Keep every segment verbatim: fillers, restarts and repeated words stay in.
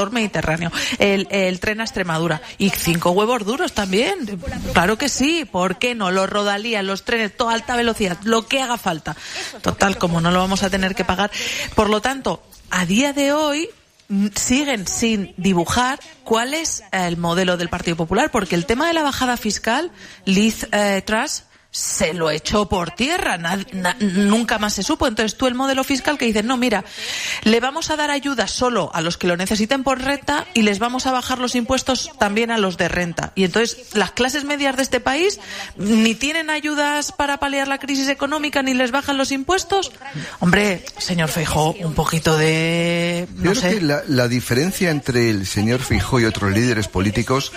corredor mediterráneo, el, el tren a Extremadura y cinco huevos duros también. Claro que sí, ¿por qué no? Los rodalías, los trenes, toda alta velocidad, lo que haga falta. Total, como no lo vamos a tener que pagar. Por lo tanto, a día de hoy siguen sin dibujar cuál es el modelo del Partido Popular, porque el tema de la bajada fiscal, Liz eh, Truss se lo echó por tierra, na, na, nunca más se supo. Entonces tú el modelo fiscal que dices, no, mira, le vamos a dar ayuda solo a los que lo necesiten por renta y les vamos a bajar los impuestos también a los de renta. Y entonces las clases medias de este país ni tienen ayudas para paliar la crisis económica ni les bajan los impuestos. Hombre, señor Feijóo, un poquito de... No Yo sé. creo que la, la diferencia entre el señor Feijóo y otros líderes políticos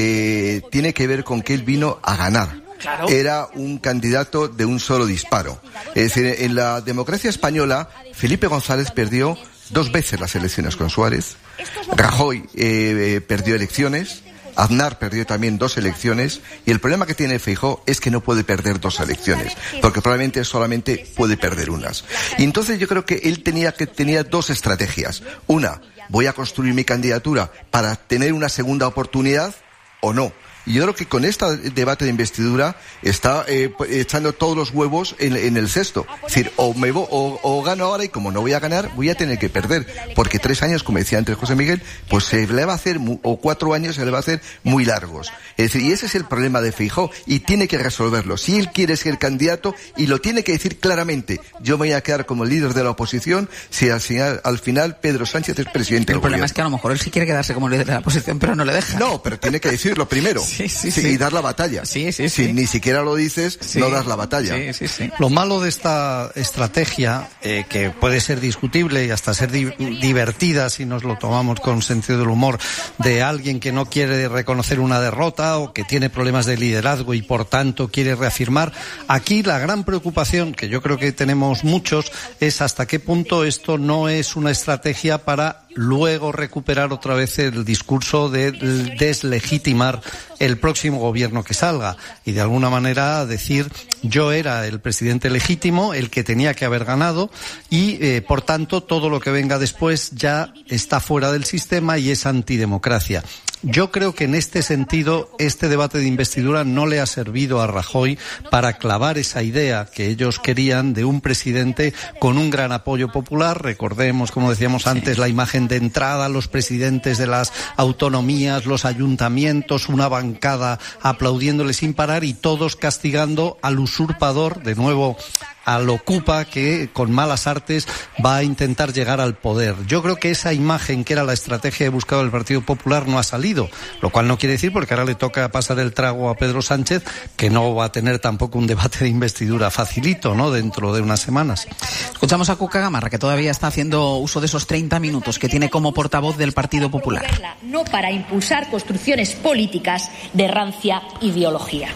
eh, tiene que ver con que él vino a ganar. Claro. Era un candidato de un solo disparo. Es decir, en la democracia española, Felipe González perdió dos veces las elecciones con Suárez, Rajoy eh, perdió elecciones, Aznar perdió también dos elecciones, y el problema que tiene Feijóo es que no puede perder dos elecciones, porque probablemente solamente puede perder unas. Y entonces yo creo que él tenía que tenía dos estrategias. Una, voy a construir mi candidatura para tener una segunda oportunidad o no. Y yo creo que con este debate de investidura está eh, echando todos los huevos en, en el cesto. Es decir, o, me vo, o, o gano ahora y como no voy a ganar, voy a tener que perder. Porque tres años, como decía antes José Miguel, pues se le va a hacer, o cuatro años se le va a hacer muy largos. Es decir, y ese es el problema de Feijóo y tiene que resolverlo. Si él quiere ser candidato, y lo tiene que decir claramente, yo me voy a quedar como líder de la oposición si al final, al final Pedro Sánchez es presidente del gobierno. El problema es que a lo mejor él sí quiere quedarse como líder de la oposición, pero no le deja. No, pero tiene que decirlo primero. Sí, sí, sí, sí. Y dar la batalla. Sí, sí, si sí. ni siquiera lo dices, sí. no das la batalla. Sí, sí, sí. Lo malo de esta estrategia, eh, que puede ser discutible y hasta ser di- divertida si nos lo tomamos con sentido del humor, de alguien que no quiere reconocer una derrota o que tiene problemas de liderazgo y por tanto quiere reafirmar. Aquí la gran preocupación, que yo creo que tenemos muchos, es hasta qué punto esto no es una estrategia para luego recuperar otra vez el discurso de deslegitimar el próximo gobierno que salga y de alguna manera decir yo era el presidente legítimo, el que tenía que haber ganado y eh, por tanto todo lo que venga después ya está fuera del sistema y es antidemocracia. Yo creo que en este sentido este debate de investidura no le ha servido a Rajoy para clavar esa idea que ellos querían de un presidente con un gran apoyo popular. Recordemos, como decíamos antes, sí. la imagen de entrada, los presidentes de las autonomías, los ayuntamientos, una bancada aplaudiéndole sin parar y todos castigando al usurpador, de nuevo al ocupa, que con malas artes va a intentar llegar al poder. Yo creo que esa imagen que era la estrategia que buscaba el Partido Popular no ha salido, lo cual no quiere decir, porque ahora le toca pasar el trago a Pedro Sánchez, que no va a tener tampoco un debate de investidura facilito, ¿no?, dentro de unas semanas. Escuchamos a Cuca Gamarra, que todavía está haciendo uso de esos treinta minutos que tiene como portavoz del Partido Popular. No para impulsar construcciones políticas de rancia ideología.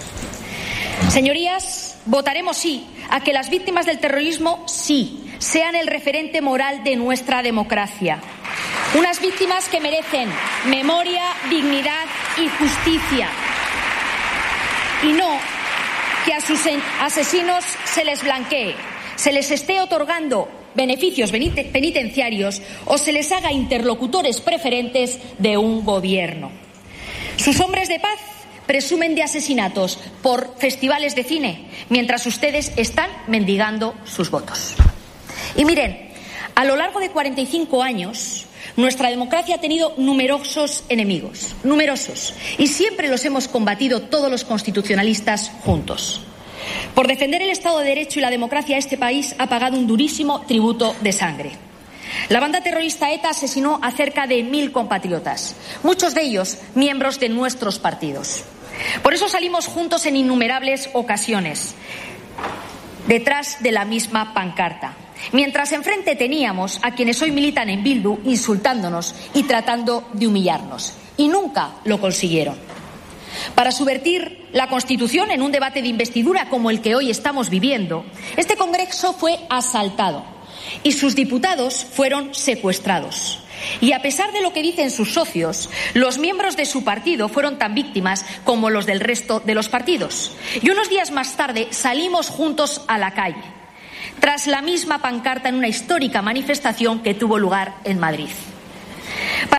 Señorías, votaremos sí a que las víctimas del terrorismo sí sean el referente moral de nuestra democracia. Unas víctimas que merecen memoria, dignidad y justicia. Y no que a sus asesinos se les blanquee, se les esté otorgando beneficios penitenciarios o se les haga interlocutores preferentes de un gobierno. Sus hombres de paz presumen de asesinatos por festivales de cine, mientras ustedes están mendigando sus votos. Y miren, a lo largo de cuarenta y cinco años, nuestra democracia ha tenido numerosos enemigos, numerosos, y siempre los hemos combatido todos los constitucionalistas juntos. Por defender el Estado de Derecho y la democracia, este país ha pagado un durísimo tributo de sangre. La banda terrorista ETA asesinó a cerca de mil compatriotas, muchos de ellos miembros de nuestros partidos. Por eso salimos juntos en innumerables ocasiones, detrás de la misma pancarta, mientras enfrente teníamos a quienes hoy militan en Bildu insultándonos y tratando de humillarnos, y nunca lo consiguieron. Para subvertir la Constitución en un debate de investidura como el que hoy estamos viviendo, este Congreso fue asaltado y sus diputados fueron secuestrados. Y a pesar de lo que dicen sus socios, los miembros de su partido fueron tan víctimas como los del resto de los partidos. Y unos días más tarde salimos juntos a la calle, tras la misma pancarta en una histórica manifestación que tuvo lugar en Madrid.